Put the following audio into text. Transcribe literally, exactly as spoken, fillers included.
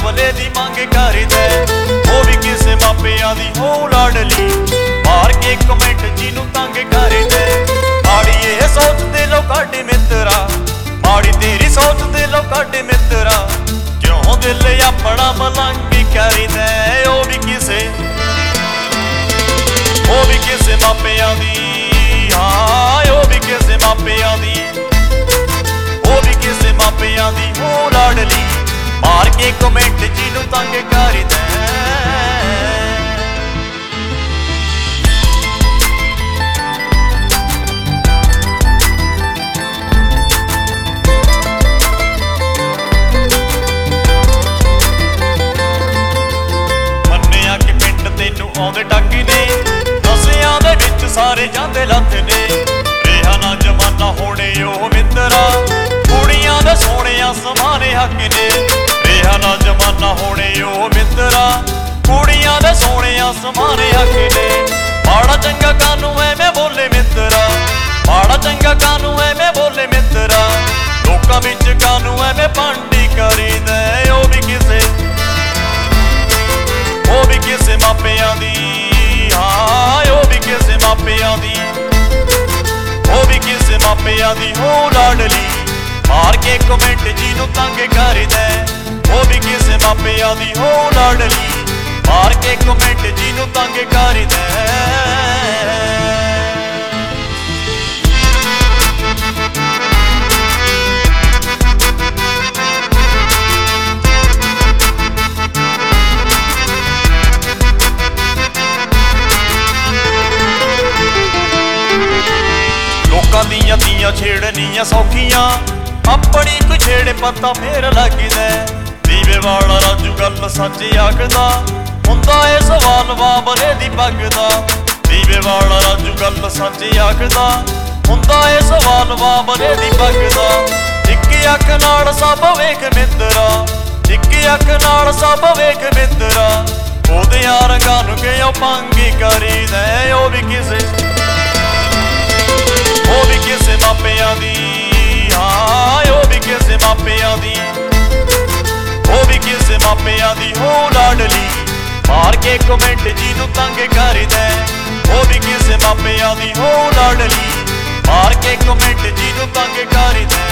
ਬਦਲੇ ਦੀ ਮੰਗ ਕਰਦਾ, ਉਹ ਵੀ ਕਿਸੇ ਮਾਪਿਆਂ ਦੀ ਹੋ ਲਾਡਲੀ, ਮਾਰ ਕੇ ਕਮੈਂਟ ਜਿਹਨੂੰ ਤੰਗ ਕਰਦਾ। ਮਾੜੀ ਇਹ ਸੋਚਦੇ ਲੋਕ ਸਾਡੇ ਮਿੱਤਰਾ, ਮਾੜੀ ਤੇਰੀ ਸੋਚਦੇ ਲੋਕ ਸਾਡੇ ਮਿੱਤਰਾ, ਕਿਉਂ ਦਿਲ ਆਪਣਾ ਮਲੰਗ ਕਰਦਾ। ਉਹ ਵੀ ਕਿਸੇ ਉਹ ਵੀ ਕਿਸੇ ਮਾਪਿਆਂ ਦੀ, ਹਾਂ ਉਹ ਵੀ ਕਿਸੇ ਮਾਪਿਆਂ ਦੀ, ਉਹ ਵੀ ਕਿਸੇ ਮਾਪਿਆਂ ਦੀ ਹੋ ਲਾਡਲੀ, ਮਾਰ ਕੇ ਕਮੈਂਟ ਜਿਹਨੂੰ ਤੰਗ ਕਰਦਾ। ਮੰਨਿਆ ਕਿ ਪਿੰਡ ਤੈਨੂੰ ਆਉਂਦੇ ਟਾਕੀ ਨੇ, ਨਸ਼ਿਆਂ ਦੇ ਵਿੱਚ ਸਾਰੇ ਜਾਂਦੇ ਲੱਥ ਨੇ, ਰਿਹਾ ਨਾ ਜਮਾਨਾ ਹੋਣੇ ਉਹ ਮਿੱਤਰਾ, ਕੁੜੀਆਂ ਦੇ ਸੋਹਣਿਆਂ ਸਮਾਨੇ ਹੱਕ ਨੇ, ਰਿਹਾ ਨਾ ਜਮਾਨਾ ਹੋਣੇ ਉਹ ਮਿੱਤਰਾ, ਕੁੜੀਆਂ ਦੇ ਸੋਹਣਿਆਂ ਸਮਾਨੇ ਹੱਕ ਨੇ। ਮਾੜਾ ਚੰਗਾ ਕਾਨੂੰ ਐਵੇਂ ਬੋਲੇ ਮਿੱਤਰਾ, ਮਾੜਾ ਚੰਗਾ ਕਾਨੂੰ ਐਵੇਂ ਬੋਲੇ ਮਿੱਤਰਾ, ਲੋਕਾਂ ਵਿੱਚ ਕਾਨੂੰ ਐਵੇਂ ਭਾਂਡੀ ਕਰੀਦਾ। ਉਹ ਵੀ ਕਿਸੇ ਉਹ ਵੀ ਕਿਸੇ ਮਾਪਿਆਂ ਦੀ, ਹਾਂ ਉਹ ਵੀ ਕਿਸੇ ਮਾਪਿਆਂ ਦੀ, ਉਹ ਵੀ ਕਿਸੇ ਮਾਪਿਆਂ ਦੀ ਹੋ ਲਾਡਲੀ, ਮਾਰ ਕੇ ਕਮੈਂਟ ਜਿਹਨੂੰ ਤੰਗ ਕਰਦਾ। ਉਹ ਵੀ ਕਿਸੇ ਮਾਪਿਆਂ ਦੀ ਹੋ ਲਾਡਲੀ, ਮਾਰ ਕੇ ਕਮੈਂਟ ਜਿਹਨੂੰ ਤੰਗ ਕਰਦਾ। ਲੋਕਾਂ ਦੀਆਂ ਧੀਆਂ ਛੇੜਨੀਆਂ ਸੌਖੀਆਂ, ਆਪਣੀ ਕੋਈ ਛੇੜੇ ਪਤਾ ਫੇਰ ਲੱਗਦਾ। ਦੀਵੇ ਵਾਲਾ ਰਾਜੂ ਗੱਲ ਸੱਚ ਆਖਦਾ, ਹੁੰਦਾ ਏ ਸਵਾਲ ਬਾਬਰੇ ਦੀ ਪੱਗ ਦਾ। ਦੀਵੇ ਵਾਲਾ ਰਾਜੂ ਗੱਲ ਸੱਚ ਆਖਦਾ, ਹੁੰਦਾ ਏ ਸਵਾਲ ਬਾਬਰੇ ਦੀ ਪੱਗ ਦਾ। ਇੱਕ ਅੱਖ ਨਾਲ ਸਭ ਵੇਖ ਮਿੱਤਰਾ, ਇੱਕ ਅੱਖ ਨਾਲ ਸਭ ਵੇਖ ਮਿੱਤਰਾ, ਉਹਦਿਆਂ ਰੰਗਾਂ ਨੂੰ ਕਿਉਂ ਭੰਗੀ ਕਰੀਦਾ। ਉਹ ਵੀ ਕਿਸੇ ਉਹ ਵੀ ਕਿਸੇ ਮਾਪਿਆਂ ਦੀ, ਹਾਂ ਉਹ ਵੀ ਕਿਸੇ ਮਾਪਿਆਂ ਦੀ, ਉਹ ਵੀ ਕਿਸੇ ਮਾਪਿਆਂ ਦੀ ਹੋ ਲਾਡਲੀ, ਮਾਰ ਕੇ ਕਮੈਂਟ ਜਿਹਨੂੰ ਤੰਗ ਕਰਦਾ। ਉਹ ਵੀ ਕਿਸੇ ਮਾਪਿਆਂ ਦੀ ਹੋ ਲਾਡਲੀ, ਮਾਰ ਕੇ ਕਮੈਂਟ ਜਿਹਨੂੰ ਤੰਗ ਕਰਦਾ।